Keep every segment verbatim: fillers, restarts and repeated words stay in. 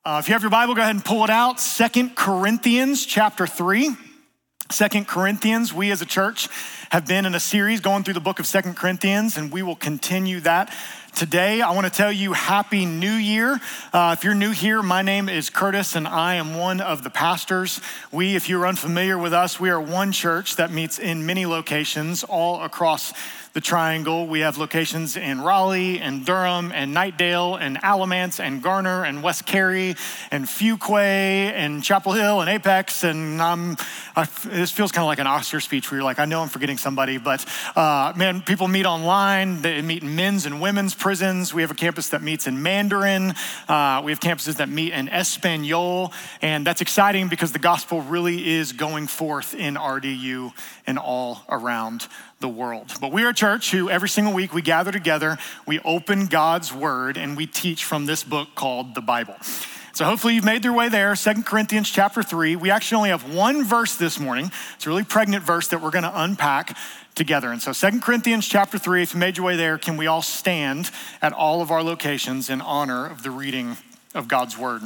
Uh, if you have your Bible, go ahead and pull it out. Second Corinthians chapter three. Second Corinthians, we as a church have been in a series going through the book of Second Corinthians, and we will continue that today. I want to tell you Happy New Year. Uh, if you're new here, my name is Curtis, and I am one of the pastors. We, if you're unfamiliar with us, we are one church that meets in many locations all across the Triangle. We have locations in Raleigh and Durham and Knightdale and Alamance and Garner and West Cary and Fuquay and Chapel Hill and Apex. And um, I, this feels kind of like an Oscar speech where you're like, I know I'm forgetting somebody, but uh, man, people meet online. They meet in men's and women's prisons. We have a campus that meets in Mandarin. Uh, we have campuses that meet in Espanol. And that's exciting because the gospel really is going forth in R D U and all around the world. But we are a church who every single week we gather together, we open God's word, and we teach from this book called the Bible. So hopefully you've made your way there. Second Corinthians chapter three. We actually only have one verse this morning. It's a really pregnant verse that we're going to unpack together. And so Second Corinthians chapter three, if you made your way there, can we all stand at all of our locations in honor of the reading of God's word?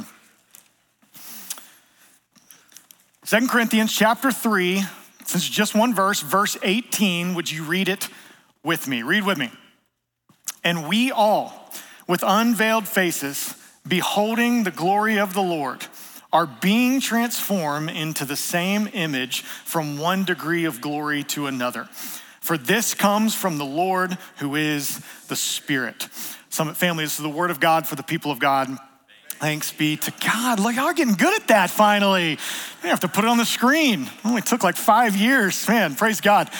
Second Corinthians chapter three, since it's just one verse, verse eighteen, would you read it with me? Read with me. And we all, with unveiled faces, beholding the glory of the Lord, are being transformed into the same image from one degree of glory to another. For this comes from the Lord, who is the Spirit. Summit family, this is the word of God for the people of God. Thanks be to God. Look, y'all getting good at that finally. We have to put it on the screen. It only took like five years. Man, praise God.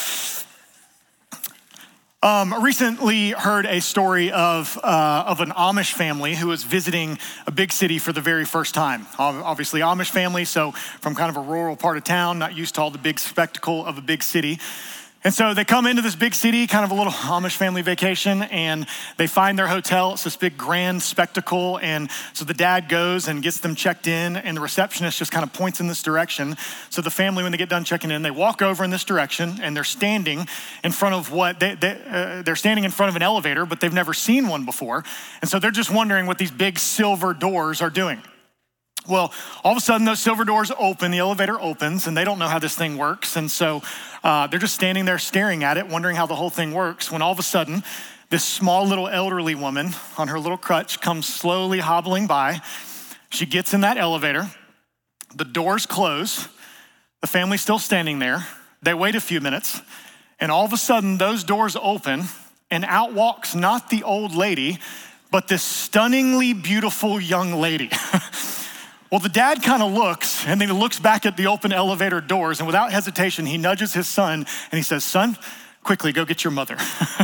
Um, I recently heard a story of, uh, of an Amish family who was visiting a big city for the very first time. Obviously Amish family, so from kind of a rural part of town, not used to all the big spectacle of a big city. And so they come into this big city, kind of a little Amish family vacation, and they find their hotel. It's this big grand spectacle. And so the dad goes and gets them checked in, and the receptionist just kind of points in this direction. So the family, when they get done checking in, they walk over in this direction, and they're standing in front of what, they, they, uh, they're standing in front of an elevator, but they've never seen one before. And so they're just wondering what these big silver doors are doing. Well, all of a sudden those silver doors open, the elevator opens, and they don't know how this thing works. And so uh, they're just standing there staring at it, wondering how the whole thing works, when all of a sudden this small little elderly woman on her little crutch comes slowly hobbling by. She gets in that elevator, the doors close, the family's still standing there. They wait a few minutes, and all of a sudden those doors open, and out walks not the old lady, but this stunningly beautiful young lady. Well, the dad kind of looks, and then he looks back at the open elevator doors, and without hesitation, he nudges his son, and he says, son, quickly, go get your mother.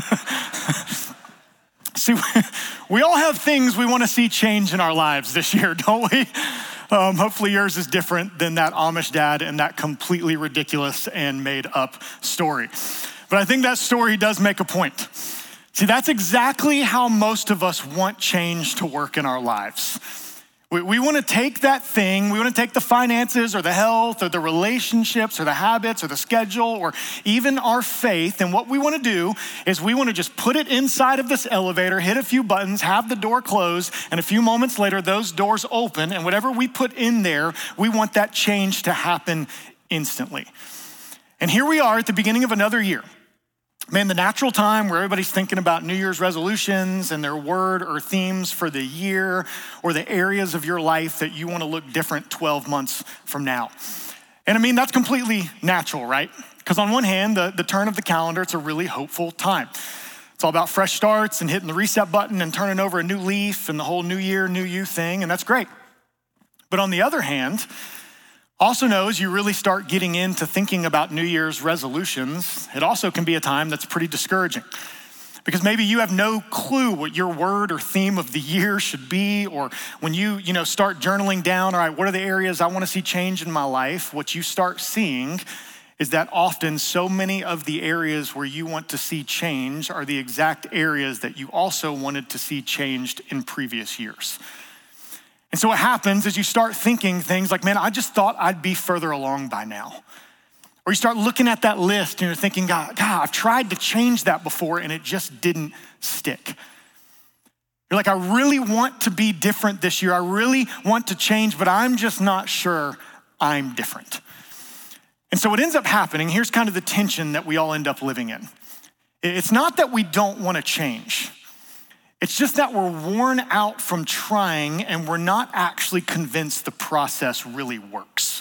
See, we all have things we want to see change in our lives this year, don't we? Um, hopefully yours is different than that Amish dad and that completely ridiculous and made up story. But I think that story does make a point. See, that's exactly how most of us want change to work in our lives. We, we want to take that thing, we want to take the finances or the health or the relationships or the habits or the schedule or even our faith, and what we want to do is we want to just put it inside of this elevator, hit a few buttons, have the door close, and a few moments later those doors open, and whatever we put in there, we want that change to happen instantly. And here we are at the beginning of another year. Man, the natural time where everybody's thinking about New Year's resolutions and their word or themes for the year or the areas of your life that you want to look different twelve months from now. And I mean, that's completely natural, right? Because on one hand, the, the turn of the calendar, it's a really hopeful time. It's all about fresh starts and hitting the reset button and turning over a new leaf and the whole new year, new you thing, and that's great. But on the other hand, also know as you really start getting into thinking about New Year's resolutions, it also can be a time that's pretty discouraging. Because maybe you have no clue what your word or theme of the year should be, or when you, you know, start journaling down, all right, what are the areas I want to see change in my life? What you start seeing is that often so many of the areas where you want to see change are the exact areas that you also wanted to see changed in previous years. And so what happens is you start thinking things like, man, I just thought I'd be further along by now. Or you start looking at that list and you're thinking, God, God, I've tried to change that before and it just didn't stick. You're like, I really want to be different this year. I really want to change, but I'm just not sure I'm different. And so what ends up happening, here's kind of the tension that we all end up living in. It's not that we don't want to change. It's just that we're worn out from trying and we're not actually convinced the process really works.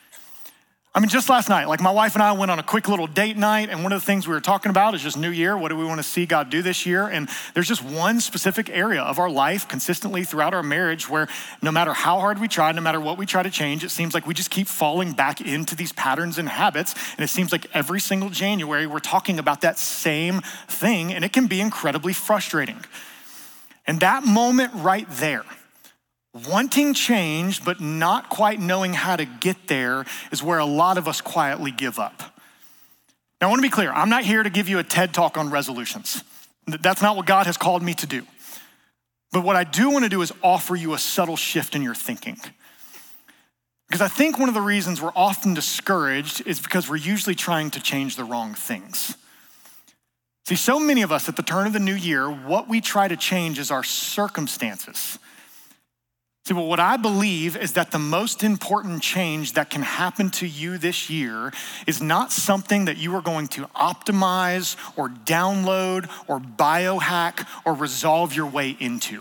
I mean, just last night, like my wife and I went on a quick little date night, and one of the things we were talking about is just New Year. What do we want to see God do this year? And there's just one specific area of our life consistently throughout our marriage where no matter how hard we try, no matter what we try to change, it seems like we just keep falling back into these patterns and habits. And it seems like every single January, we're talking about that same thing, and it can be incredibly frustrating. And that moment right there, wanting change, but not quite knowing how to get there is where a lot of us quietly give up. Now, I want to be clear. I'm not here to give you a TED talk on resolutions. That's not what God has called me to do. But what I do want to do is offer you a subtle shift in your thinking. Because I think one of the reasons we're often discouraged is because we're usually trying to change the wrong things. See, so many of us at the turn of the new year, what we try to change is our circumstances. See, well, what I believe is that the most important change that can happen to you this year is not something that you are going to optimize or download or biohack or resolve your way into.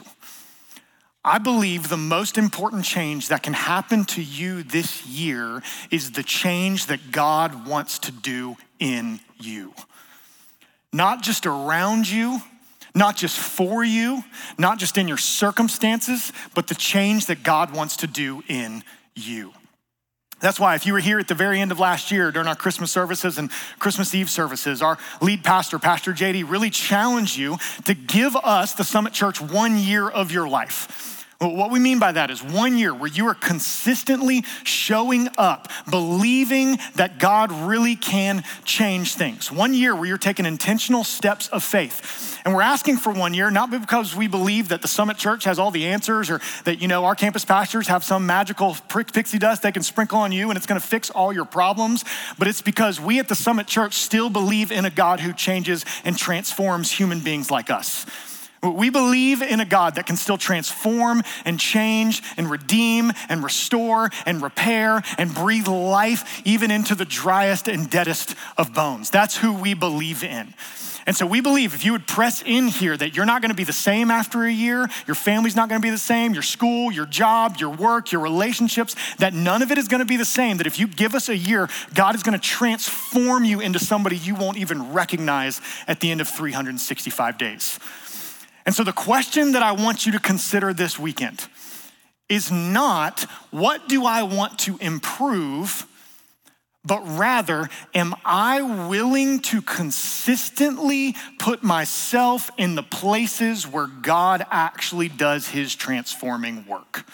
I believe the most important change that can happen to you this year is the change that God wants to do in you. Not just around you, not just for you, not just in your circumstances, but the change that God wants to do in you. That's why if you were here at the very end of last year during our Christmas services and Christmas Eve services, our lead pastor, Pastor J D, really challenged you to give us, the Summit Church, one year of your life. What we mean by that is one year where you are consistently showing up, believing that God really can change things. One year where you're taking intentional steps of faith. And we're asking for one year, not because we believe that the Summit Church has all the answers or that, you know, our campus pastors have some magical pixie dust they can sprinkle on you and it's gonna fix all your problems, but it's because we at the Summit Church still believe in a God who changes and transforms human beings like us. We believe in a God that can still transform and change and redeem and restore and repair and breathe life even into the driest and deadest of bones. That's who we believe in. And so we believe if you would press in here that you're not gonna be the same after a year, your family's not gonna be the same, your school, your job, your work, your relationships, that none of it is gonna be the same, that if you give us a year, God is gonna transform you into somebody you won't even recognize at the end of three hundred sixty-five days. And so the question that I want you to consider this weekend is not, what do I want to improve, but rather, am I willing to consistently put myself in the places where God actually does his transforming work?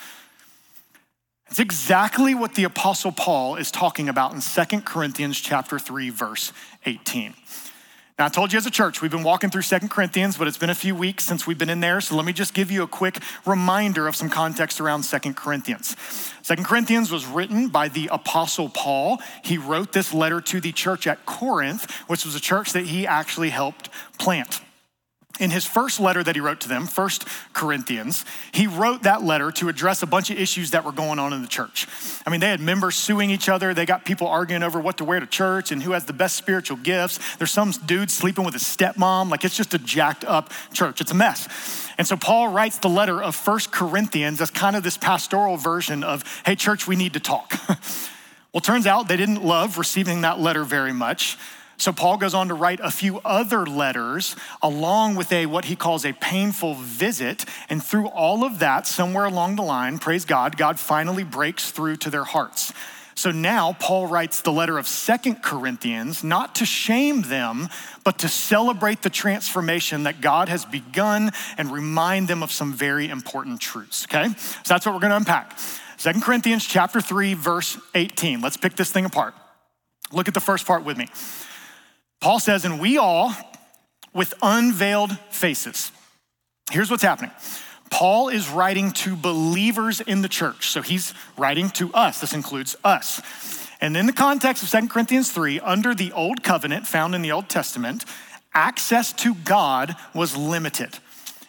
It's exactly what the Apostle Paul is talking about in Second Corinthians chapter three, verse eighteen. Now, I told you as a church, we've been walking through Second Corinthians, but it's been a few weeks since we've been in there. So let me just give you a quick reminder of some context around Second Corinthians. Second Corinthians was written by the Apostle Paul. He wrote this letter to the church at Corinth, which was a church that he actually helped plant. In his first letter that he wrote to them, First Corinthians, he wrote that letter to address a bunch of issues that were going on in the church. I mean, they had members suing each other. They got people arguing over what to wear to church and who has the best spiritual gifts. There's some dude sleeping with his stepmom. Like, it's just a jacked up church. It's a mess. And so Paul writes the letter of First Corinthians as kind of this pastoral version of, hey, church, we need to talk. Well, turns out they didn't love receiving that letter very much. So Paul goes on to write a few other letters along with a what he calls a painful visit. And through all of that, somewhere along the line, praise God, God finally breaks through to their hearts. So now Paul writes the letter of Second Corinthians, not to shame them, but to celebrate the transformation that God has begun and remind them of some very important truths, okay? So that's what we're gonna unpack. Second Corinthians chapter three, verse eighteen. Let's pick this thing apart. Look at the first part with me. Paul says, and we all, with unveiled faces. Here's what's happening. Paul is writing to believers in the church. So he's writing to us. This includes us. And in the context of Second Corinthians three, under the old covenant found in the Old Testament, access to God was limited.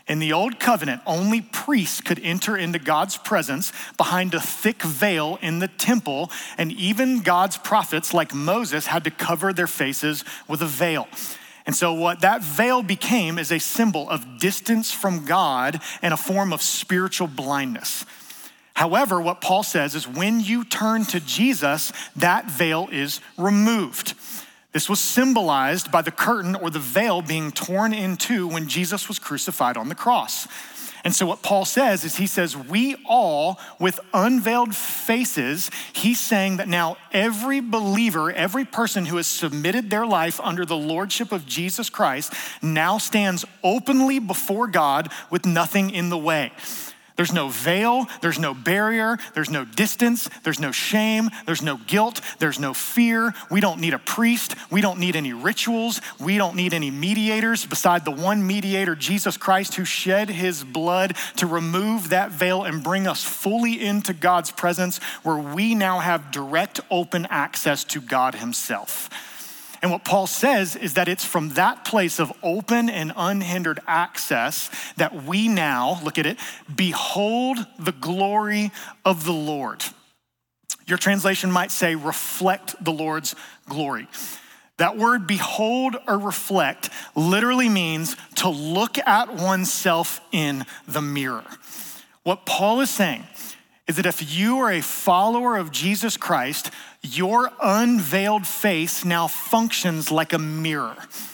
In the old covenant, only priests could enter into God's presence behind a thick veil in the temple, and even God's prophets like Moses had to cover their faces with a veil. And so what that veil became is a symbol of distance from God and a form of spiritual blindness. However, what Paul says is when you turn to Jesus, that veil is removed. This was symbolized by the curtain or the veil being torn in two when Jesus was crucified on the cross. And so what Paul says is he says, we all with unveiled faces, he's saying that now every believer, every person who has submitted their life under the lordship of Jesus Christ now stands openly before God with nothing in the way. There's no veil, there's no barrier, there's no distance, there's no shame, there's no guilt, there's no fear. We don't need a priest, we don't need any rituals, we don't need any mediators beside the one mediator, Jesus Christ, who shed his blood to remove that veil and bring us fully into God's presence, where we now have direct open access to God himself. And what Paul says is that it's from that place of open and unhindered access that we now, look at it, behold the glory of the Lord. Your translation might say reflect the Lord's glory. That word behold or reflect literally means to look at oneself in the mirror. What Paul is saying is that if you are a follower of Jesus Christ, your unveiled face now functions like a mirror.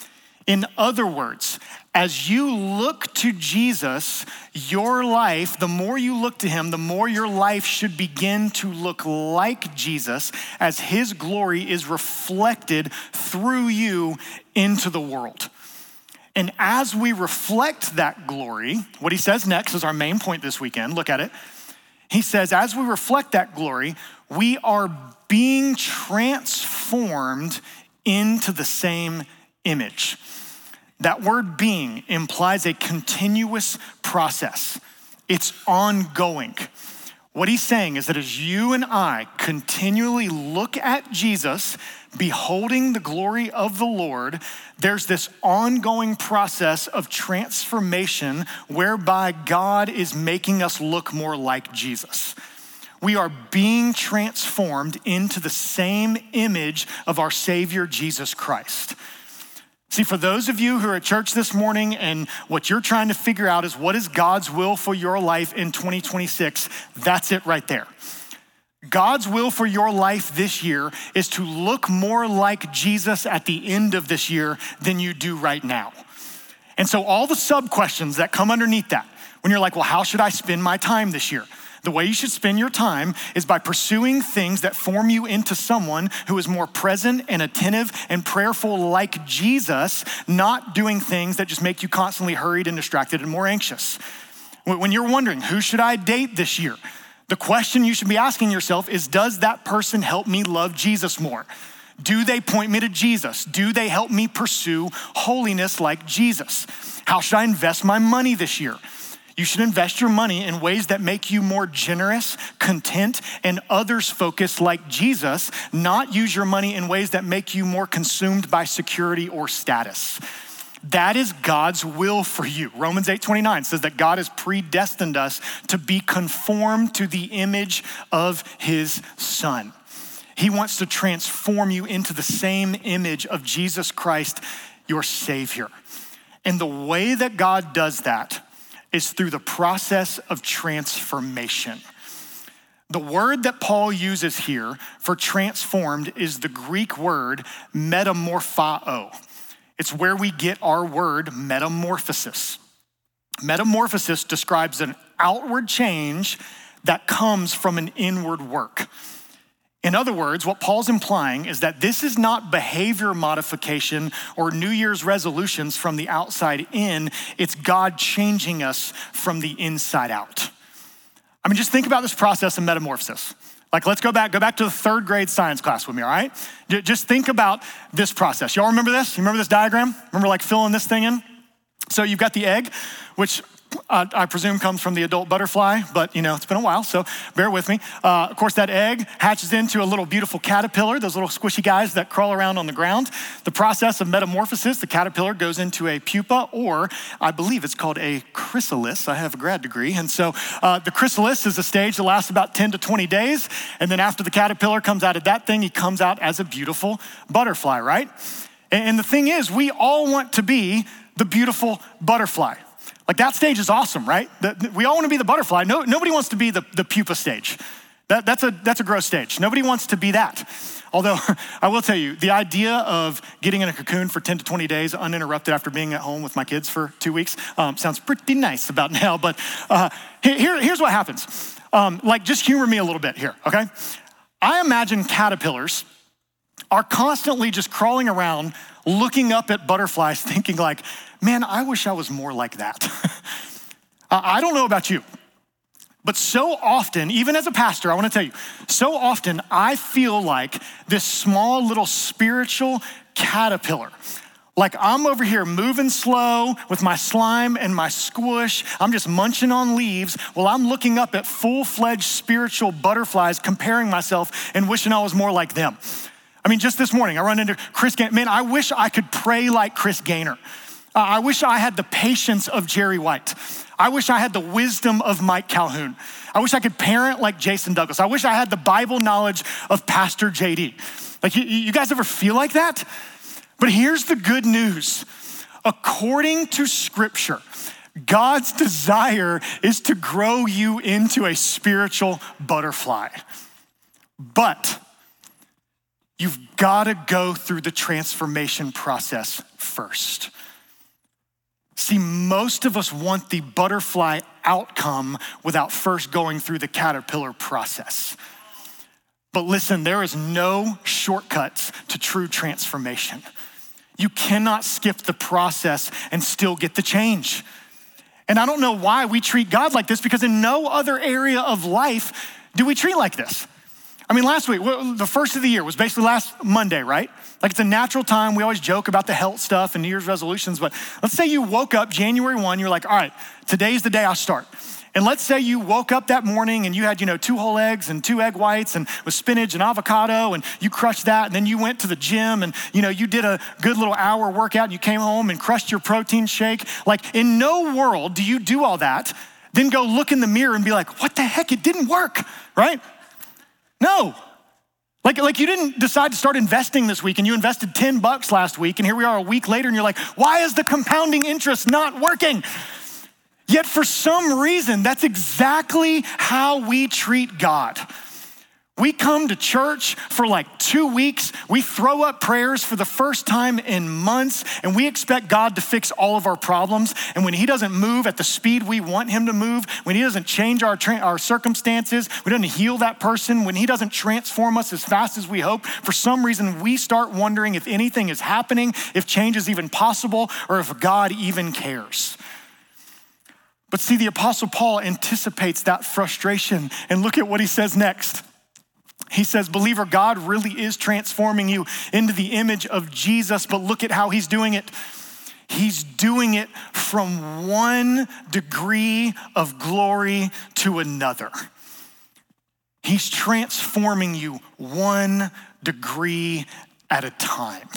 In other words, as you look to Jesus, your life, the more you look to him, the more your life should begin to look like Jesus as his glory is reflected through you into the world. And as we reflect that glory, what he says next is our main point this weekend. Look at it. He says, as we reflect that glory, we are being transformed into the same image. That word being implies a continuous process. It's ongoing. What he's saying is that as you and I continually look at Jesus, beholding the glory of the Lord, there's this ongoing process of transformation whereby God is making us look more like Jesus. We are being transformed into the same image of our Savior, Jesus Christ. See, for those of you who are at church this morning and what you're trying to figure out is what is God's will for your life in twenty twenty-six, that's it right there. God's will for your life this year is to look more like Jesus at the end of this year than you do right now. And so all the sub questions that come underneath that, when you're like, well, how should I spend my time this year? The way you should spend your time is by pursuing things that form you into someone who is more present and attentive and prayerful like Jesus, not doing things that just make you constantly hurried and distracted and more anxious. When you're wondering, who should I date this year? The question you should be asking yourself is, does that person help me love Jesus more? Do they point me to Jesus? Do they help me pursue holiness like Jesus? How should I invest my money this year? You should invest your money in ways that make you more generous, content, and others focused like Jesus, not use your money in ways that make you more consumed by security or status. That is God's will for you. Romans eight twenty-nine says that God has predestined us to be conformed to the image of his Son. He wants to transform you into the same image of Jesus Christ, your Savior. And the way that God does that is through the process of transformation. The word that Paul uses here for transformed is the Greek word metamorphao. It's where we get our word metamorphosis. Metamorphosis describes an outward change that comes from an inward work. In other words, what Paul's implying is that this is not behavior modification or New Year's resolutions from the outside in, it's God changing us from the inside out. I mean, just think about this process of metamorphosis. Like, let's go back, go back to the third grade science class with me, all right? Just think about this process. Y'all remember this? You remember this diagram? Remember like filling this thing in? So you've got the egg, which uh, I presume comes from the adult butterfly, but you know, it's been a while, so bear with me. Uh, of course, that egg hatches into a little beautiful caterpillar, those little squishy guys that crawl around on the ground. The process of metamorphosis, the caterpillar goes into a pupa, or I believe it's called a chrysalis. I have a grad degree. And so uh, the chrysalis is a stage that lasts about ten to twenty days. And then after the caterpillar comes out of that thing, he comes out as a beautiful butterfly, right? And, and the thing is, we all want to be the beautiful butterfly. Like that stage is awesome, right? The, the, we all want to be the butterfly. No, nobody wants to be the, the pupa stage. That, that's, a, that's a gross stage. Nobody wants to be that. Although I will tell you, the idea of getting in a cocoon for ten to twenty days uninterrupted after being at home with my kids for two weeks um, sounds pretty nice about now. But uh, here, here's what happens. Um, like just humor me a little bit here, okay? I imagine caterpillars are constantly just crawling around looking up at butterflies thinking like, man, I wish I was more like that. I don't know about you, but so often, even as a pastor, I want to tell you, so often I feel like this small little spiritual caterpillar. Like I'm over here moving slow with my slime and my squish. I'm just munching on leaves while I'm looking up at full-fledged spiritual butterflies, comparing myself and wishing I was more like them. I mean, just this morning, I run into Chris Gainer. Man, I wish I could pray like Chris Gainer. Uh, I wish I had the patience of Jerry White. I wish I had the wisdom of Mike Calhoun. I wish I could parent like Jason Douglas. I wish I had the Bible knowledge of Pastor J D. Like, you, you guys ever feel like that? But here's the good news. According to Scripture, God's desire is to grow you into a spiritual butterfly. But you've got to go through the transformation process first. See, most of us want the butterfly outcome without first going through the caterpillar process. But listen, there is no shortcuts to true transformation. You cannot skip the process and still get the change. And I don't know why we treat God like this, because in no other area of life do we treat like this. I mean, last week, the first of the year was basically last Monday, right? Like it's a natural time. We always joke about the health stuff and New Year's resolutions, but let's say you woke up January first, you're like, all right, today's the day I start. And let's say you woke up that morning and you had, you know, two whole eggs and two egg whites and with spinach and avocado, and you crushed that. And then you went to the gym and, you know, you did a good little hour workout and you came home and crushed your protein shake. Like in no world do you do all that, then go look in the mirror and be like, what the heck, it didn't work, right? No. Like, like you didn't decide to start investing this week and you invested ten bucks last week, and here we are a week later and you're like, why is the compounding interest not working? Yet for some reason, that's exactly how we treat God. We come to church for like two weeks, we throw up prayers for the first time in months, and we expect God to fix all of our problems. And when he doesn't move at the speed we want him to move, when he doesn't change our, tra- our circumstances, when he doesn't heal that person, when he doesn't transform us as fast as we hope, for some reason we start wondering if anything is happening, if change is even possible, or if God even cares. But see, the Apostle Paul anticipates that frustration, and look at what he says next. He says, believer, God really is transforming you into the image of Jesus, but look at how he's doing it. He's doing it from one degree of glory to another. He's transforming you one degree at a time.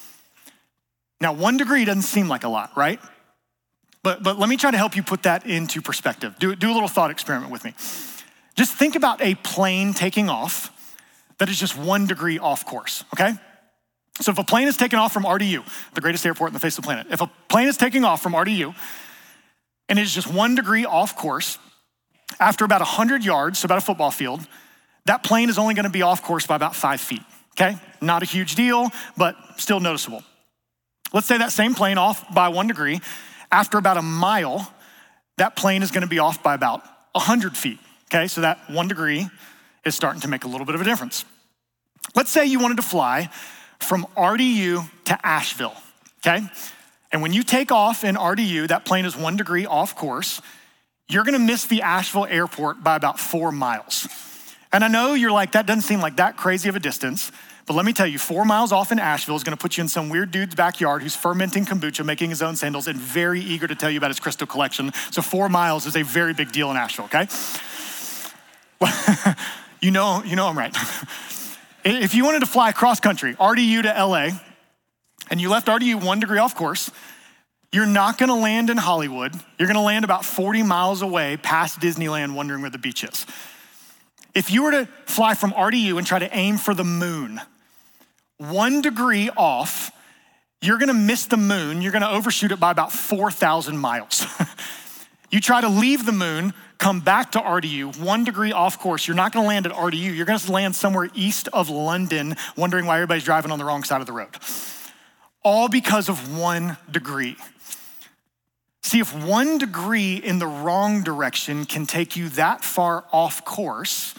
Now, one degree doesn't seem like a lot, right? But, but let me try to help you put that into perspective. Do, do a little thought experiment with me. Just think about a plane taking off that is just one degree off course, okay? So if a plane is taking off from R D U, the greatest airport on the face of the planet, if a plane is taking off from R D U and it is just one degree off course, after about one hundred yards, so about a football field, that plane is only gonna be off course by about five feet, okay? Not a huge deal, but still noticeable. Let's say that same plane off by one degree, after about a mile, that plane is gonna be off by about one hundred feet, okay? So that one degree is starting to make a little bit of a difference. Let's say you wanted to fly from R D U to Asheville, okay? And when you take off in R D U, that plane is one degree off course, you're gonna miss the Asheville airport by about four miles. And I know you're like, that doesn't seem like that crazy of a distance, But let me tell you, four miles off in Asheville is gonna put you in some weird dude's backyard who's fermenting kombucha, making his own sandals, and very eager to tell you about his crystal collection. So four miles is a very big deal in Asheville, okay? Well, you know, you know I'm right. If you wanted to fly cross country, R D U to L A, and you left R D U one degree off course, you're not gonna land in Hollywood. You're gonna land about forty miles away past Disneyland, wondering where the beach is. If you were to fly from R D U and try to aim for the moon, one degree off, you're gonna miss the moon. You're gonna overshoot it by about four thousand miles. You try to leave the moon, come back to R D U, one degree off course, you're not gonna land at R D U. You're gonna land somewhere east of London, wondering why everybody's driving on the wrong side of the road. All because of one degree. See, if one degree in the wrong direction can take you that far off course,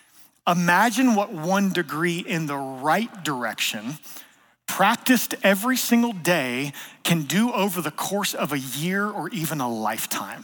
imagine what one degree in the right direction, practiced every single day, can do over the course of a year or even a lifetime.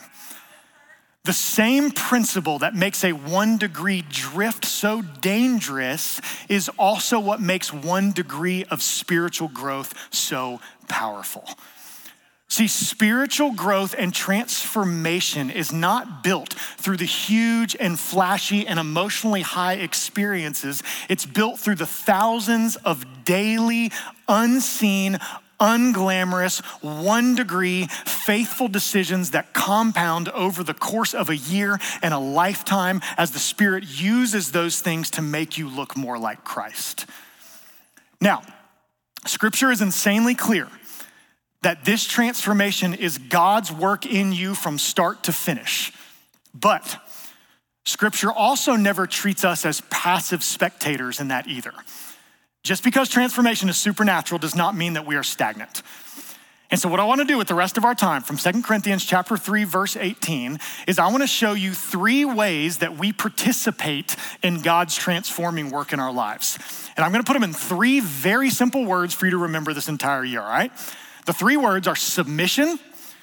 The same principle that makes a one degree drift so dangerous is also what makes one degree of spiritual growth so powerful. See, spiritual growth and transformation is not built through the huge and flashy and emotionally high experiences. It's built through the thousands of daily, unseen, unglamorous, one degree, faithful decisions that compound over the course of a year and a lifetime as the Spirit uses those things to make you look more like Christ. Now, Scripture is insanely clear that this transformation is God's work in you from start to finish. But Scripture also never treats us as passive spectators in that either. Just because transformation is supernatural does not mean that we are stagnant. And so what I wanna do with the rest of our time from Second Corinthians chapter three, verse eighteen, is I wanna show you three ways that we participate in God's transforming work in our lives. And I'm gonna put them in three very simple words for you to remember this entire year, all right? The three words are submission,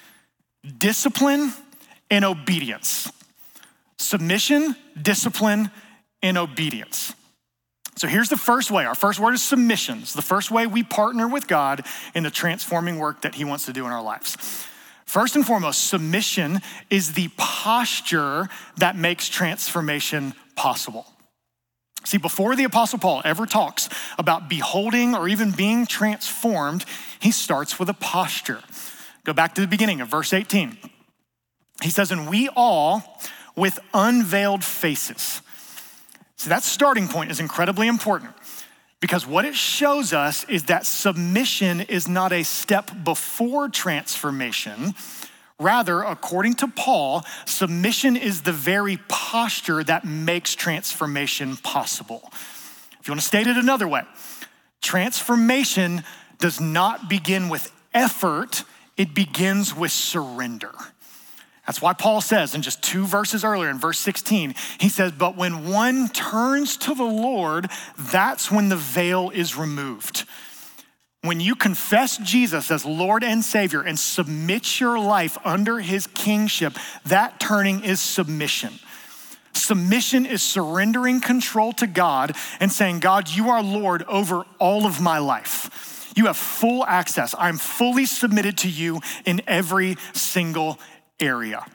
discipline, and obedience. Submission, discipline, and obedience. So here's the first way. Our first word is submission. It's the first way we partner with God in the transforming work that he wants to do in our lives. First and foremost, submission is the posture that makes transformation possible. See, before the Apostle Paul ever talks about beholding or even being transformed, he starts with a posture. Go back to the beginning of verse eighteen. He says, and we all with unveiled faces. So that starting point is incredibly important because what it shows us is that submission is not a step before transformation. Rather, according to Paul, submission is the very posture that makes transformation possible. If you want to state it another way, transformation does not begin with effort, it begins with surrender. That's why Paul says in just two verses earlier, in verse sixteen, he says, but when one turns to the Lord, that's when the veil is removed. When you confess Jesus as Lord and Savior and submit your life under his kingship, that turning is submission. Submission is surrendering control to God and saying, God, you are Lord over all of my life. You have full access. I'm fully submitted to you in every single area.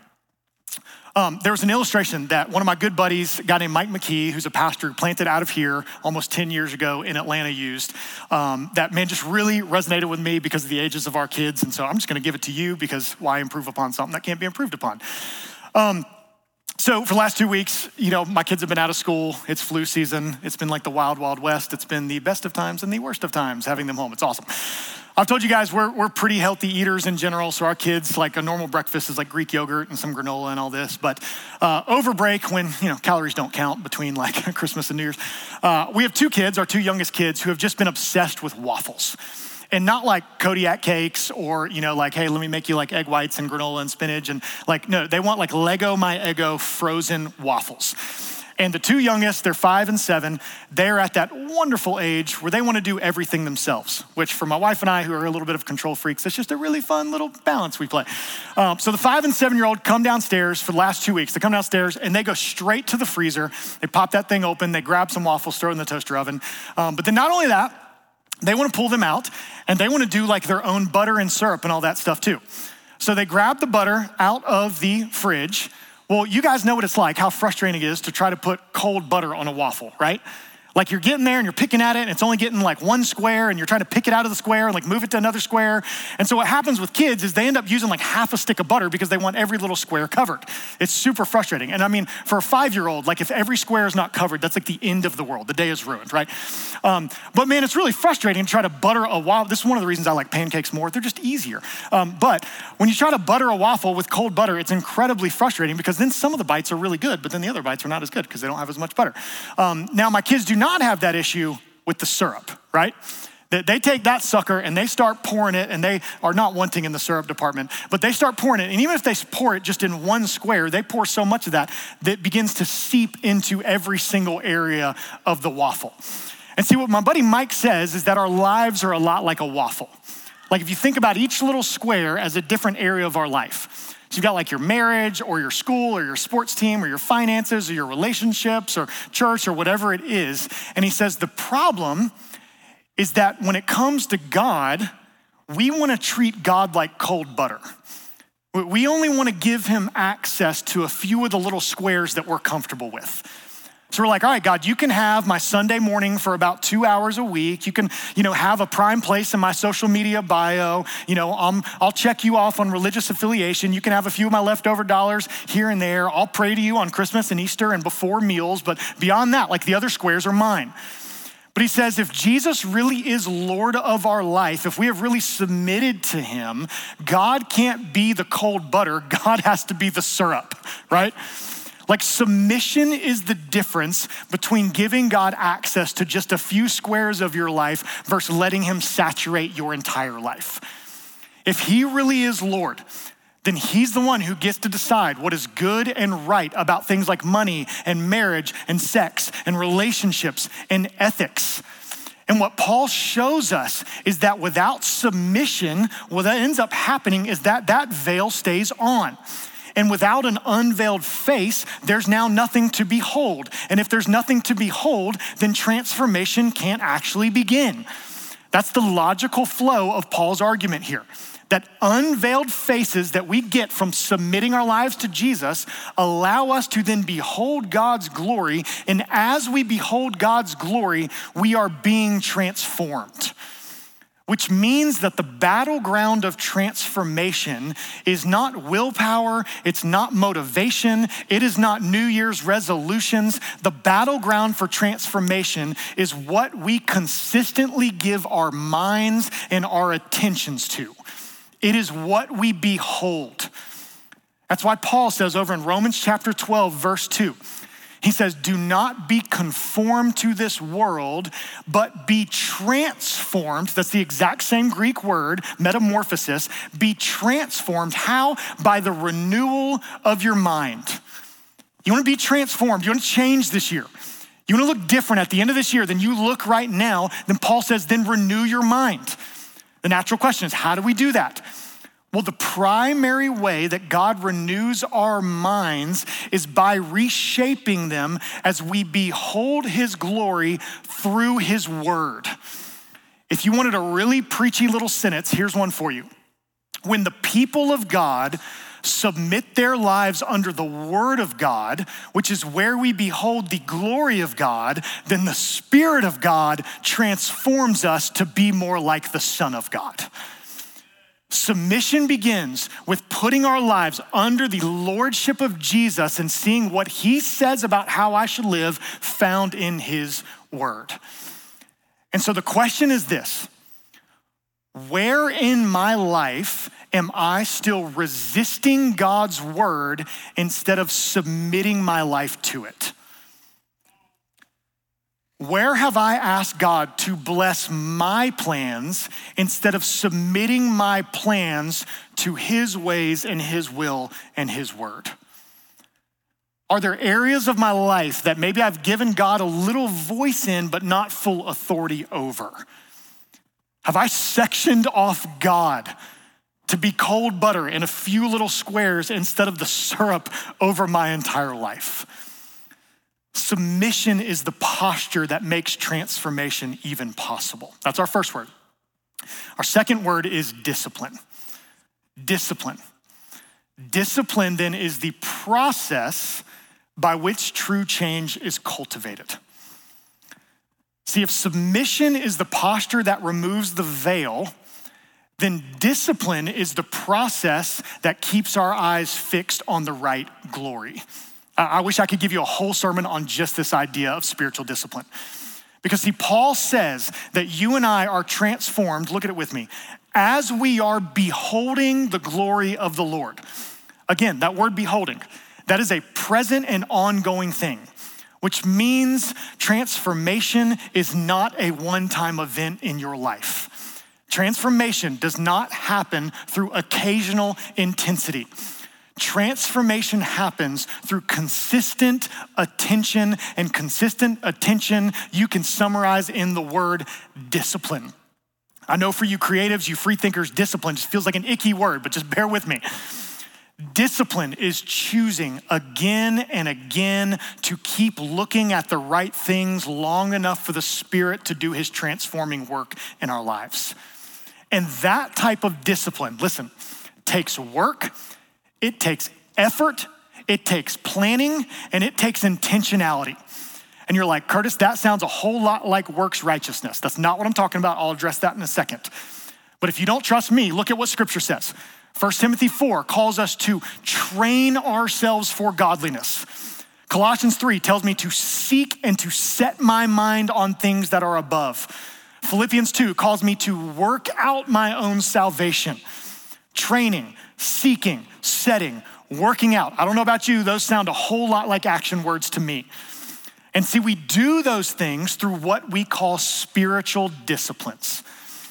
Um, there was an illustration that one of my good buddies, a guy named Mike McKee, who's a pastor who planted out of here almost ten years ago in Atlanta, used. Um, that man just really resonated with me because of the ages of our kids. And so I'm just gonna give it to you because why improve upon something that can't be improved upon? Um, So for the last two weeks, you know, my kids have been out of school. It's flu season. It's been like the wild, wild west. It's been the best of times and the worst of times having them home. It's awesome. I've told you guys we're, we're pretty healthy eaters in general. So our kids, like a normal breakfast is like Greek yogurt and some granola and all this. But uh, over break, when, you know, calories don't count between like Christmas and New Year's, uh, we have two kids, our two youngest kids, who have just been obsessed with waffles. And not like Kodiak cakes or, you know, like, hey, let me make you like egg whites and granola and spinach. And like, no, they want like Lego My Eggo frozen waffles. And the two youngest, they're five and seven, they're at that wonderful age where they want to do everything themselves, which for my wife and I, who are a little bit of control freaks, it's just a really fun little balance we play. Um, so the five and seven-year-old come downstairs for the last two weeks. They come downstairs and they go straight to the freezer. They pop that thing open. They grab some waffles, throw it in the toaster oven. Um, but then not only that, they want to pull them out and they want to do like their own butter and syrup and all that stuff too. So they grab the butter out of the fridge. Well, you guys know what it's like, how frustrating it is to try to put cold butter on a waffle, right? Like you're getting there and you're picking at it and it's only getting like one square and you're trying to pick it out of the square and like move it to another square. And so what happens with kids is they end up using like half a stick of butter because they want every little square covered. It's super frustrating. And I mean, for a five-year-old, like if every square is not covered, that's like the end of the world. The day is ruined, right? Um, but man, it's really frustrating to try to butter a waffle. This is one of the reasons I like pancakes more. They're just easier. Um, but when you try to butter a waffle with cold butter, it's incredibly frustrating because then some of the bites are really good, but then the other bites are not as good because they don't have as much butter. Um, now my kids do not have that issue with the syrup, right? They, they take that sucker and they start pouring it, and they are not wanting in the syrup department, but they start pouring it. And even if they pour it just in one square, they pour so much of that that it begins to seep into every single area of the waffle. And see, what my buddy Mike says is that our lives are a lot like a waffle. Like if you think about each little square as a different area of our life. So you've got like your marriage or your school or your sports team or your finances or your relationships or church or whatever it is. And he says the problem is that when it comes to God, we want to treat God like cold butter. We only want to give him access to a few of the little squares that we're comfortable with. So we're like, all right, God, you can have my Sunday morning for about two hours a week. You can, you know, have a prime place in my social media bio. You know, um, I'll check you off on religious affiliation. You can have a few of my leftover dollars here and there. I'll pray to you on Christmas and Easter and before meals. But beyond that, like the other squares are mine. But he says, if Jesus really is Lord of our life, if we have really submitted to him, God can't be the cold butter. God has to be the syrup, right? Like submission is the difference between giving God access to just a few squares of your life versus letting him saturate your entire life. If he really is Lord, then he's the one who gets to decide what is good and right about things like money and marriage and sex and relationships and ethics. And what Paul shows us is that without submission, what ends up happening is that that veil stays on. And without an unveiled face, there's now nothing to behold. And if there's nothing to behold, then transformation can't actually begin. That's the logical flow of Paul's argument here. That unveiled faces that we get from submitting our lives to Jesus allow us to then behold God's glory. And as we behold God's glory, we are being transformed. Which means that the battleground of transformation is not willpower, it's not motivation, it is not New Year's resolutions. The battleground for transformation is what we consistently give our minds and our attentions to. It is what we behold. That's why Paul says over in Romans chapter twelve, verse two, he says, do not be conformed to this world, but be transformed. That's the exact same Greek word, metamorphosis. Be transformed. How? By the renewal of your mind. You want to be transformed. You want to change this year. You want to look different at the end of this year than you look right now. Then Paul says, then renew your mind. The natural question is, how do we do that? Well, the primary way that God renews our minds is by reshaping them as we behold his glory through his word. If you wanted a really preachy little sentence, here's one for you. When the people of God submit their lives under the word of God, which is where we behold the glory of God, then the Spirit of God transforms us to be more like the Son of God. Submission begins with putting our lives under the lordship of Jesus and seeing what he says about how I should live found in his word. And so the question is this: where in my life am I still resisting God's word instead of submitting my life to it? Where have I asked God to bless my plans instead of submitting my plans to his ways and his will and his word? Are there areas of my life that maybe I've given God a little voice in, but not full authority over? Have I sectioned off God to be cold butter in a few little squares instead of the syrup over my entire life? Submission is the posture that makes transformation even possible. That's our first word. Our second word is discipline. Discipline. Discipline then is the process by which true change is cultivated. See, if submission is the posture that removes the veil, then discipline is the process that keeps our eyes fixed on the right glory. I wish I could give you a whole sermon on just this idea of spiritual discipline. Because see, Paul says that you and I are transformed, look at it with me, as we are beholding the glory of the Lord. Again, that word beholding, that is a present and ongoing thing, which means transformation is not a one-time event in your life. Transformation does not happen through occasional intensity. Transformation happens through consistent attention, and consistent attention you can summarize in the word discipline. I know for you creatives, you free thinkers, discipline just feels like an icky word, but just bear with me. Discipline is choosing again and again to keep looking at the right things long enough for the Spirit to do his transforming work in our lives. And that type of discipline, listen, takes work, it takes effort, it takes planning, and it takes intentionality. And you're like, Curtis, that sounds a whole lot like works righteousness. That's not what I'm talking about. I'll address that in a second. But if you don't trust me, look at what Scripture says. First Timothy four calls us to train ourselves for godliness. Colossians three tells me to seek and to set my mind on things that are above. Philippians two calls me to work out my own salvation. Training, seeking, setting, working out. I don't know about you, those sound a whole lot like action words to me. And see, we do those things through what we call spiritual disciplines.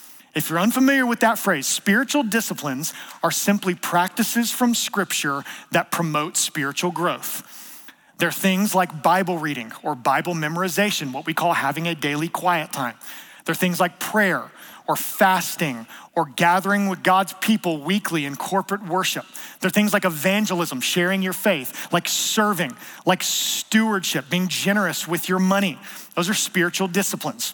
If you're unfamiliar with that phrase, spiritual disciplines are simply practices from Scripture that promote spiritual growth. They're things like Bible reading or Bible memorization, what we call having a daily quiet time. They're things like prayer or fasting or gathering with God's people weekly in corporate worship. They're things like evangelism, sharing your faith, like serving, like stewardship, being generous with your money. Those are spiritual disciplines.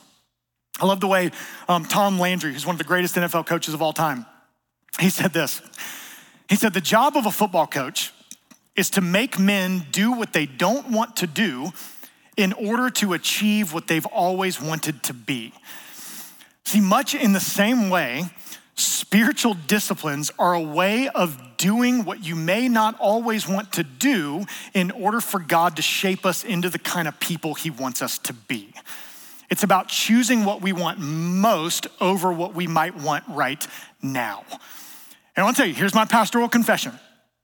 I love the way um, Tom Landry, who's one of the greatest N F L coaches of all time, he said this. He said, the job of a football coach is to make men do what they don't want to do in order to achieve what they've always wanted to be. See, much in the same way, spiritual disciplines are a way of doing what you may not always want to do in order for God to shape us into the kind of people he wants us to be. It's about choosing what we want most over what we might want right now. And I want to tell you, here's my pastoral confession.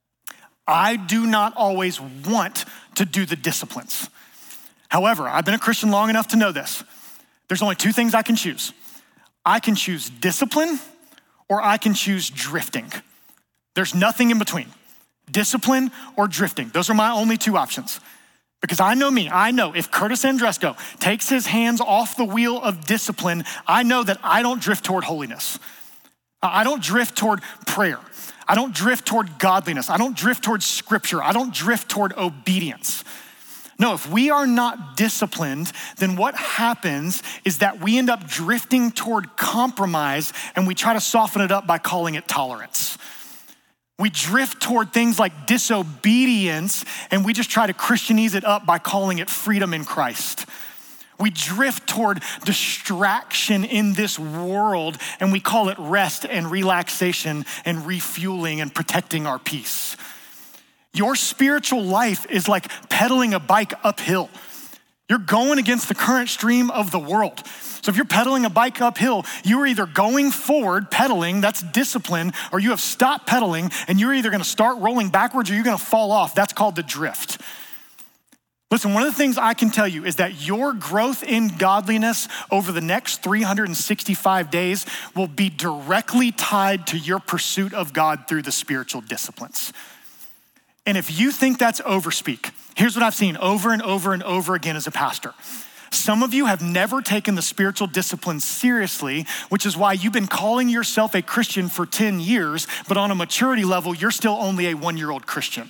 I do not always want to do the disciplines. However, I've been a Christian long enough to know this. There's only two things I can choose. I can choose discipline or I can choose drifting. There's nothing in between, discipline or drifting. Those are my only two options. Because I know me, I know if Curtis Andresco takes his hands off the wheel of discipline, I know that I don't drift toward holiness. I don't drift toward prayer. I don't drift toward godliness. I don't drift toward Scripture. I don't drift toward obedience. No, if we are not disciplined, then what happens is that we end up drifting toward compromise and we try to soften it up by calling it tolerance. We drift toward things like disobedience and we just try to Christianize it up by calling it freedom in Christ. We drift toward distraction in this world and we call it rest and relaxation and refueling and protecting our peace. Your spiritual life is like pedaling a bike uphill. You're going against the current stream of the world. So if you're pedaling a bike uphill, you are either going forward, pedaling, that's discipline, or you have stopped pedaling and you're either gonna start rolling backwards or you're gonna fall off. That's called the drift. Listen, one of the things I can tell you is that your growth in godliness over the next three hundred sixty-five days will be directly tied to your pursuit of God through the spiritual disciplines. And if you think that's overspeak, here's what I've seen over and over and over again as a pastor. Some of you have never taken the spiritual disciplines seriously, which is why you've been calling yourself a Christian for ten years, but on a maturity level, you're still only a one-year-old Christian.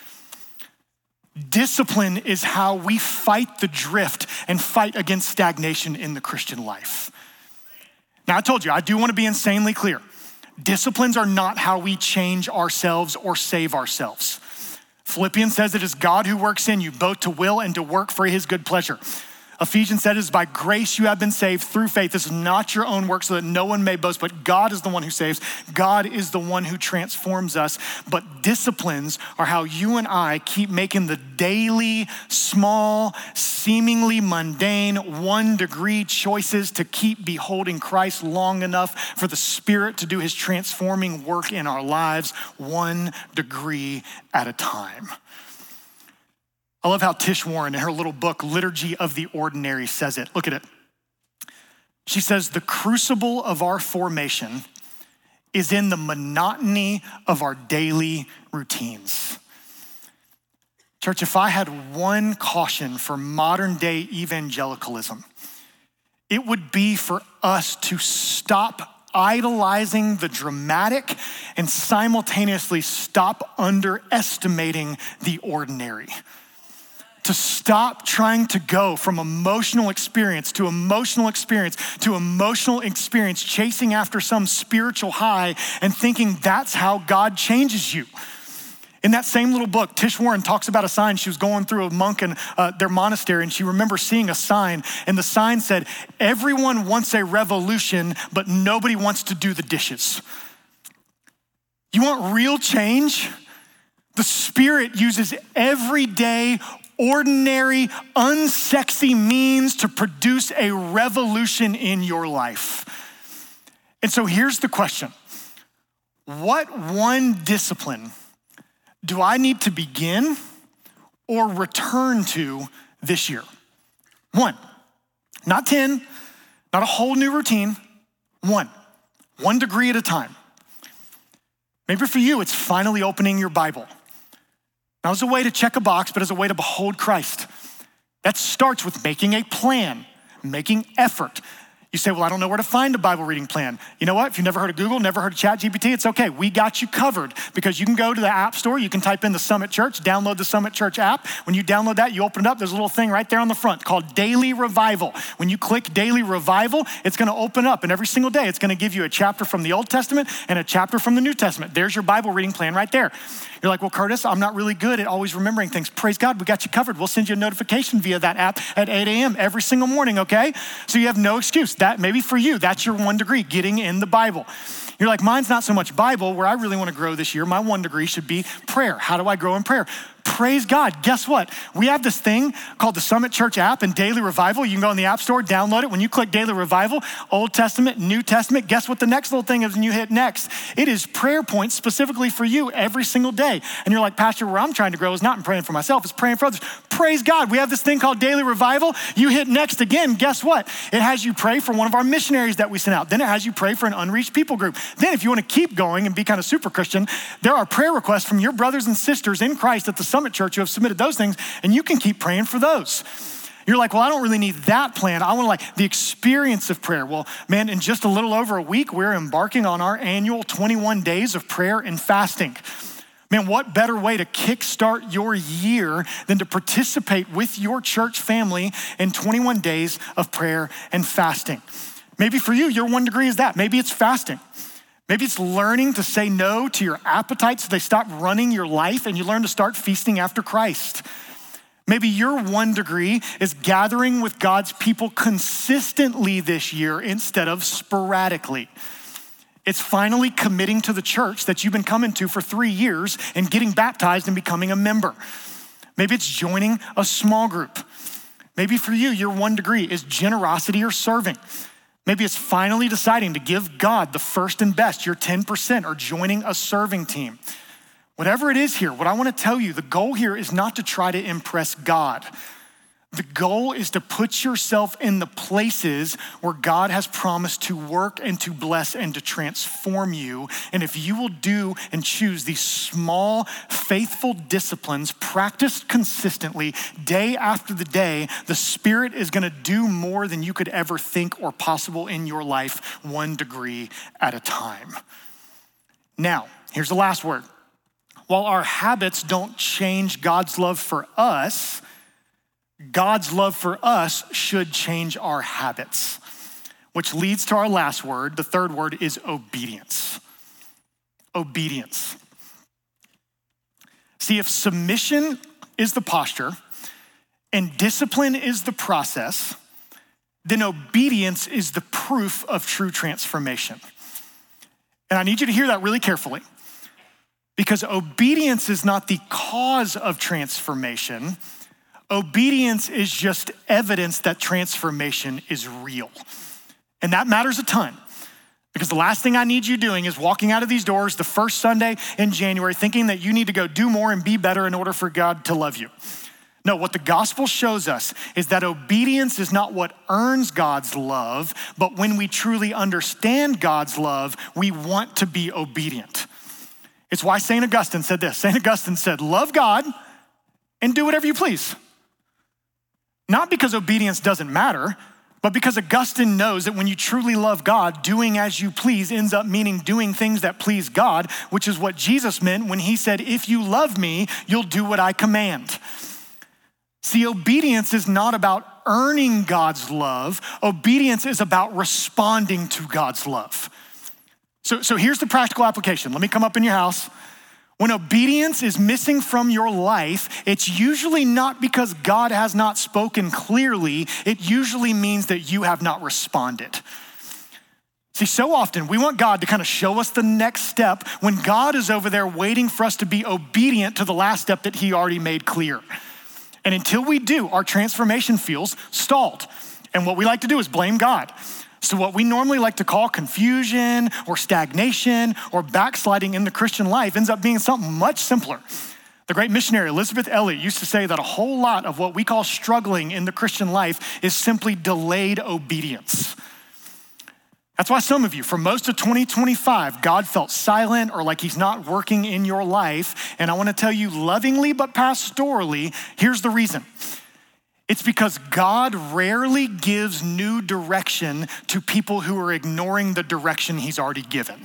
Discipline is how we fight the drift and fight against stagnation in the Christian life. Now, I told you, I do want to be insanely clear. Disciplines are not how we change ourselves or save ourselves. Philippians says it is God who works in you, both to will and to work for his good pleasure. Ephesians said it is by grace you have been saved through faith. This is not your own work so that no one may boast, but God is the one who saves. God is the one who transforms us. But disciplines are how you and I keep making the daily, small, seemingly mundane, one degree choices to keep beholding Christ long enough for the Spirit to do his transforming work in our lives, one degree at a time. I love how Tish Warren in her little book, Liturgy of the Ordinary, says it. Look at it. She says, the crucible of our formation is in the monotony of our daily routines. Church, if I had one caution for modern day evangelicalism, it would be for us to stop idolizing the dramatic and simultaneously stop underestimating the ordinary. To stop trying to go from emotional experience to emotional experience to emotional experience, chasing after some spiritual high and thinking that's how God changes you. In that same little book, Tish Warren talks about a sign. She was going through a monk in uh, their monastery, and she remembers seeing a sign, and the sign said, everyone wants a revolution, but nobody wants to do the dishes. You want real change? The Spirit uses everyday, ordinary, unsexy means to produce a revolution in your life. And so here's the question. What one discipline do I need to begin or return to this year? One, not ten, not a whole new routine, one, one degree at a time. Maybe for you, it's finally opening your Bible. Not as a way to check a box, but as a way to behold Christ. That starts with making a plan, making effort. You say, well, I don't know where to find a Bible reading plan. You know what? If you've never heard of Google, never heard of ChatGPT, it's okay. We got you covered because you can go to the app store, you can type in the Summit Church, download the Summit Church app. When you download that, you open it up, there's a little thing right there on the front called Daily Revival. When you click Daily Revival, it's gonna open up, and every single day, it's gonna give you a chapter from the Old Testament and a chapter from the New Testament. There's your Bible reading plan right there. You're like, well, Curtis, I'm not really good at always remembering things. Praise God, we got you covered. We'll send you a notification via that app at eight a.m. every single morning, okay? So you have no excuse. That maybe for you, that's your one degree, getting in the Bible. You're like, mine's not so much Bible. Where I really want to grow this year, my one degree should be prayer. How do I grow in prayer? Praise God. Guess what? We have this thing called the Summit Church app and Daily Revival. You can go in the App Store, download it. When you click Daily Revival, Old Testament, New Testament, guess what the next little thing is when you hit next? It is prayer points specifically for you every single day. And you're like, Pastor, where I'm trying to grow is not in praying for myself, it's praying for others. Praise God. We have this thing called Daily Revival. You hit next again, guess what? It has you pray for one of our missionaries that we sent out. Then it has you pray for an unreached people group. Then if you want to keep going and be kind of super Christian, there are prayer requests from your brothers and sisters in Christ at the Summit Church who have submitted those things, and you can keep praying for those. You're like, well, I don't really need that plan. I want like the experience of prayer. Well, man, in just a little over a week, we're embarking on our annual twenty-one days of prayer and fasting. Man, what better way to kickstart your year than to participate with your church family in twenty-one days of prayer and fasting? Maybe for you, your one degree is that. Maybe it's fasting. Maybe it's learning to say no to your appetites so they stop running your life and you learn to start feasting after Christ. Maybe your one degree is gathering with God's people consistently this year instead of sporadically. It's finally committing to the church that you've been coming to for three years and getting baptized and becoming a member. Maybe it's joining a small group. Maybe for you, your one degree is generosity or serving. Maybe it's finally deciding to give God the first and best, your ten percent, or joining a serving team. Whatever it is here, what I want to tell you, the goal here is not to try to impress God. The goal is to put yourself in the places where God has promised to work and to bless and to transform you. And if you will do and choose these small, faithful disciplines practiced consistently day after the day, the Spirit is gonna do more than you could ever think or possible in your life, one degree at a time. Now, here's the last word. While our habits don't change God's love for us, God's love for us should change our habits, which leads to our last word. The third word is obedience. Obedience. See, if submission is the posture and discipline is the process, then obedience is the proof of true transformation. And I need you to hear that really carefully, because obedience is not the cause of transformation. Obedience is just evidence that transformation is real. And that matters a ton, because the last thing I need you doing is walking out of these doors the first Sunday in January thinking that you need to go do more and be better in order for God to love you. No, what the gospel shows us is that obedience is not what earns God's love, but when we truly understand God's love, we want to be obedient. It's why Saint Augustine said this. Saint Augustine said, love God and do whatever you please. Not because obedience doesn't matter, but because Augustine knows that when you truly love God, doing as you please ends up meaning doing things that please God, which is what Jesus meant when he said, if you love me, you'll do what I command. See, obedience is not about earning God's love. Obedience is about responding to God's love. So, so here's the practical application. Let me come up in your house. When obedience is missing from your life, it's usually not because God has not spoken clearly. It usually means that you have not responded. See, so often we want God to kind of show us the next step when God is over there waiting for us to be obedient to the last step that he already made clear. And until we do, our transformation feels stalled. And what we like to do is blame God. So what we normally like to call confusion or stagnation or backsliding in the Christian life ends up being something much simpler. The great missionary Elisabeth Elliot used to say that a whole lot of what we call struggling in the Christian life is simply delayed obedience. That's why some of you, for most of twenty twenty-five, God felt silent or like he's not working in your life. And I want to tell you lovingly but pastorally, here's the reason. It's because God rarely gives new direction to people who are ignoring the direction he's already given.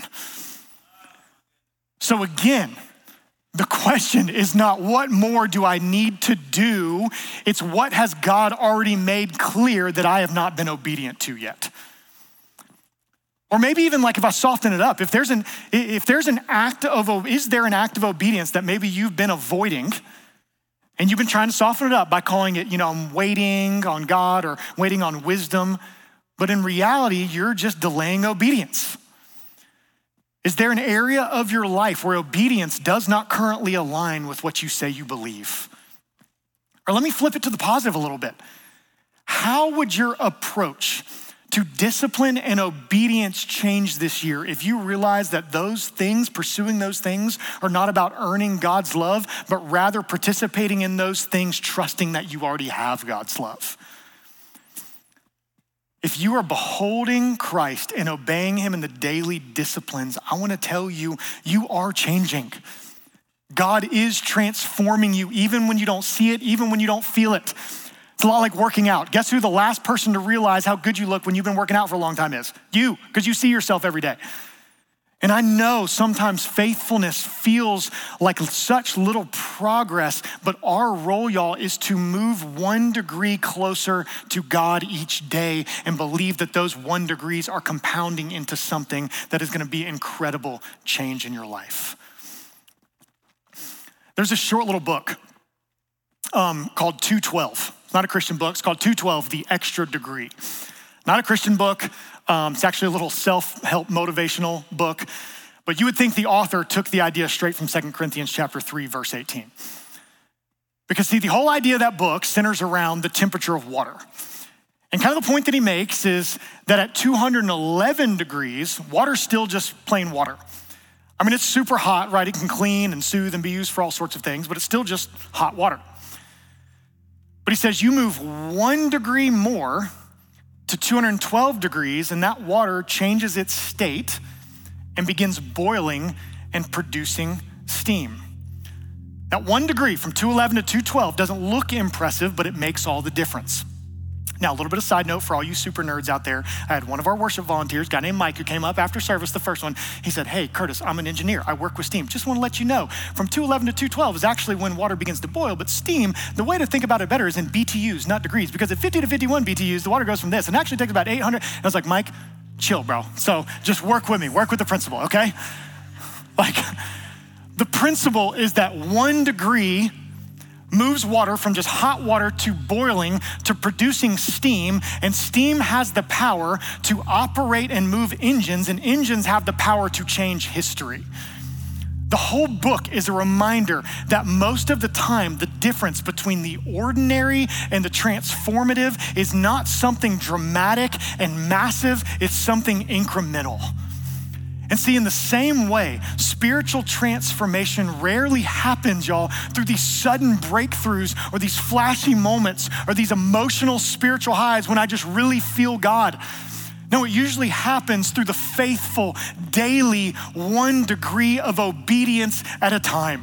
So again, the question is not what more do I need to do? It's what has God already made clear that I have not been obedient to yet. Or maybe even like if I soften it up, if there's an if there's an act of, is there an act of obedience that maybe you've been avoiding and you've been trying to soften it up by calling it, you know, I'm waiting on God or waiting on wisdom, but in reality, you're just delaying obedience. Is there an area of your life where obedience does not currently align with what you say you believe? Or let me flip it to the positive a little bit. How would your approach to discipline and obedience change this year if you realize that those things, pursuing those things, are not about earning God's love, but rather participating in those things, trusting that you already have God's love? If you are beholding Christ and obeying him in the daily disciplines, I want to tell you, you are changing. God is transforming you even when you don't see it, even when you don't feel it. It's a lot like working out. Guess who the last person to realize how good you look when you've been working out for a long time is? You, because you see yourself every day. And I know sometimes faithfulness feels like such little progress, but our role, y'all, is to move one degree closer to God each day and believe that those one degrees are compounding into something that is gonna be incredible change in your life. There's a short little book um, called two twelve. It's not a Christian book. It's called two twelve, The Extra Degree. Not a Christian book. Um, it's actually a little self-help motivational book. But you would think the author took the idea straight from Second Corinthians chapter three, verse eighteen. Because see, the whole idea of that book centers around the temperature of water. And kind of the point that he makes is that at two hundred eleven degrees, water's still just plain water. I mean, it's super hot, right? It can clean and soothe and be used for all sorts of things, but it's still just hot water. But he says you move one degree more to two hundred twelve degrees, and that water changes its state and begins boiling and producing steam. That one degree from two eleven to two twelve doesn't look impressive, but it makes all the difference. Now, a little bit of side note for all you super nerds out there. I had one of our worship volunteers, a guy named Mike, who came up after service, the first one. He said, hey, Curtis, I'm an engineer. I work with steam. Just want to let you know, from two eleven to two twelve is actually when water begins to boil, but steam, the way to think about it better is in B T Us, not degrees, because at fifty to fifty-one B T Us, the water goes from this, and it actually takes about eight hundred. And I was like, Mike, chill, bro. So just work with me, work with the principle, okay? Like, the principle is that one degree moves water from just hot water to boiling to producing steam, and steam has the power to operate and move engines, and engines have the power to change history. The whole book is a reminder that most of the time, the difference between the ordinary and the transformative is not something dramatic and massive, it's something incremental. And see, in the same way, spiritual transformation rarely happens, y'all, through these sudden breakthroughs or these flashy moments or these emotional spiritual highs when I just really feel God. No, it usually happens through the faithful, daily, one degree of obedience at a time.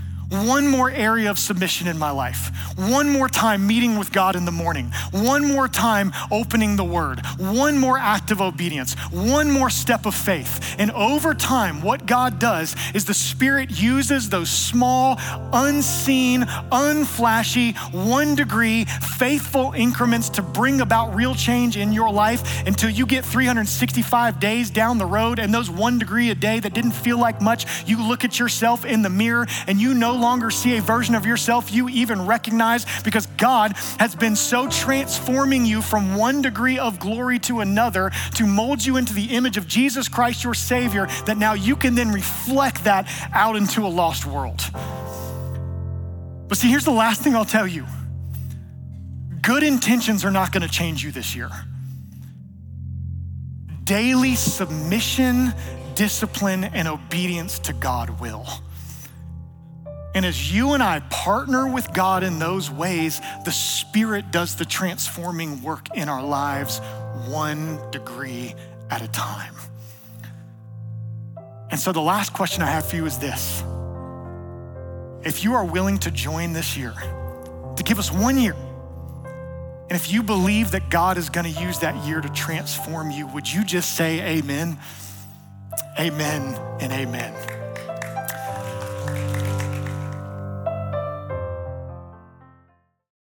One more area of submission in my life. One more time meeting with God in the morning. One more time opening the word. One more act of obedience. One more step of faith. And over time, what God does is the Spirit uses those small, unseen, unflashy, one degree, faithful increments to bring about real change in your life until you get three hundred sixty-five days down the road, and those one degree a day that didn't feel like much, you look at yourself in the mirror and you no longer see a version of yourself you even recognize, because God has been so transforming you from one degree of glory to another to mold you into the image of Jesus Christ, your Savior, that now you can then reflect that out into a lost world. But see, here's the last thing I'll tell you. Good intentions are not gonna change you this year. Daily submission, discipline, and obedience to God will. And as you and I partner with God in those ways, the Spirit does the transforming work in our lives one degree at a time. And so the last question I have for you is this. If you are willing to join this year, to give us one year, and if you believe that God is gonna use that year to transform you, would you just say amen? Amen and amen.